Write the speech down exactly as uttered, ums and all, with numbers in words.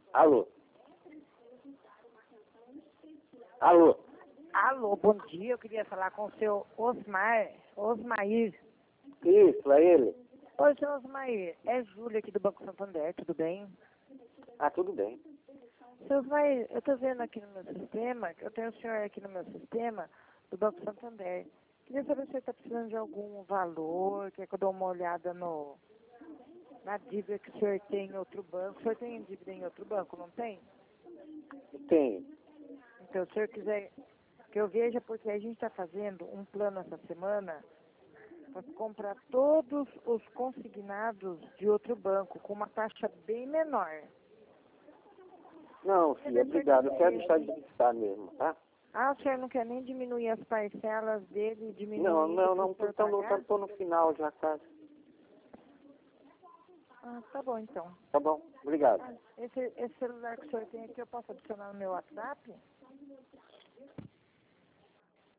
Alô? Alô? Alô, bom dia. Eu queria falar com o seu Osmar, Osmair. Isso, é ele? Oi, seu Osmair. É Júlia aqui do Banco Santander, tudo bem? Ah, tudo bem. Seu Osmair, eu estou vendo aqui no meu sistema, eu tenho o senhor aqui no meu sistema do Banco Santander. Queria saber se você está precisando de algum valor, quer que eu dê uma olhada no, na dívida que o senhor tem em outro banco. O senhor tem dívida em outro banco, não tem? Tem. Então, se o senhor quiser que eu veja, porque a gente está fazendo um plano essa semana para comprar todos os consignados de outro banco com uma taxa bem menor. Não, filho, obrigado. Eu quero deixar de visitar mesmo, tá? Ah, o senhor não quer nem diminuir as parcelas dele, diminuir... Não, não, não. para Então, não, tá, tô no final já, quase. Ah, tá bom, então. Tá bom, obrigado. Ah, esse, esse celular que o senhor tem aqui, eu posso adicionar no meu WhatsApp?